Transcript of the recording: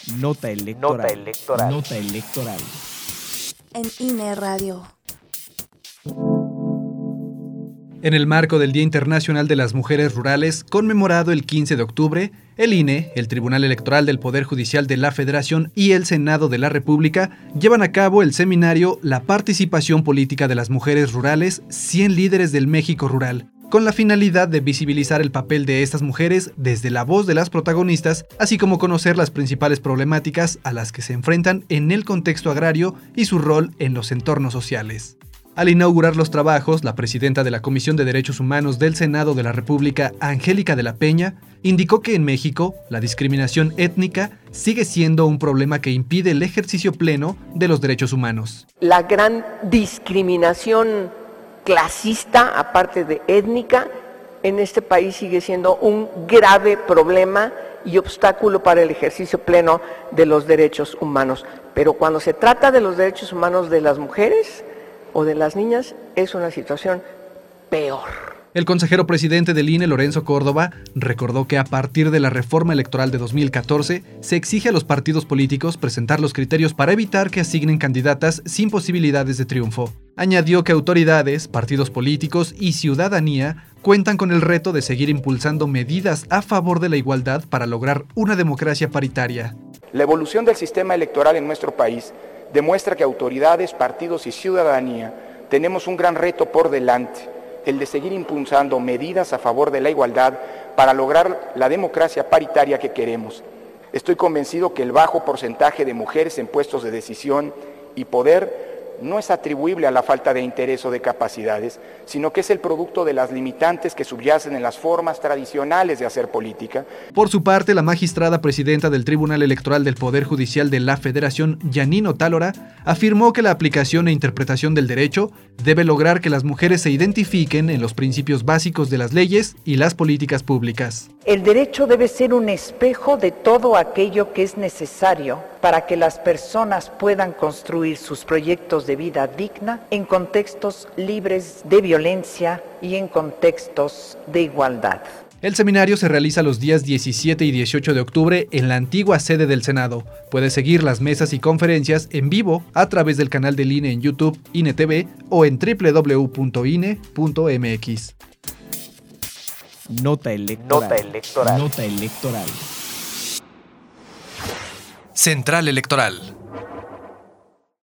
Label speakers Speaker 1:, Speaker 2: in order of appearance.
Speaker 1: Nota electoral. Nota electoral.
Speaker 2: En INE Radio.
Speaker 3: En el marco del Día Internacional de las Mujeres Rurales, conmemorado el 15 de octubre, el INE, el Tribunal Electoral del Poder Judicial de la Federación y el Senado de la República llevan a cabo el seminario La participación política de las mujeres rurales, 100 líderes del México rural, con la finalidad de visibilizar el papel de estas mujeres desde la voz de las protagonistas, así como conocer las principales problemáticas a las que se enfrentan en el contexto agrario y su rol en los entornos sociales. Al inaugurar los trabajos, la presidenta de la Comisión de Derechos Humanos del Senado de la República, Angélica de la Peña, indicó que en México la discriminación étnica sigue siendo un problema que impide el ejercicio pleno de los derechos humanos.
Speaker 4: La gran discriminación clasista, aparte de étnica, en este país sigue siendo un grave problema y obstáculo para el ejercicio pleno de los derechos humanos. Pero cuando se trata de los derechos humanos de las mujeres o de las niñas, es una situación peor.
Speaker 3: El consejero presidente del INE, Lorenzo Córdoba, recordó que a partir de la reforma electoral de 2014 se exige a los partidos políticos presentar los criterios para evitar que asignen candidatas sin posibilidades de triunfo. Añadió que autoridades, partidos políticos y ciudadanía cuentan con el reto de seguir impulsando medidas a favor de la igualdad para lograr una democracia paritaria.
Speaker 5: La evolución del sistema electoral en nuestro país demuestra que autoridades, partidos y ciudadanía tenemos un gran reto por delante, el de seguir impulsando medidas a favor de la igualdad para lograr la democracia paritaria que queremos. Estoy convencido que el bajo porcentaje de mujeres en puestos de decisión y poder no es atribuible a la falta de interés o de capacidades, sino que es el producto de las limitantes que subyacen en las formas tradicionales de hacer política.
Speaker 3: Por su parte, la magistrada presidenta del Tribunal Electoral del Poder Judicial de la Federación, Yanino Tálora, afirmó que la aplicación e interpretación del derecho debe lograr que las mujeres se identifiquen en los principios básicos de las leyes y las políticas públicas.
Speaker 6: El derecho debe ser un espejo de todo aquello que es necesario para que las personas puedan construir sus proyectos de vida digna en contextos libres de violencia y en contextos de igualdad.
Speaker 3: El seminario se realiza los días 17 y 18 de octubre en la antigua sede del Senado. Puedes seguir las mesas y conferencias en vivo a través del canal del INE en YouTube, INE TV o en www.ine.mx.
Speaker 1: Nota electoral. Nota electoral.
Speaker 7: Central Electoral.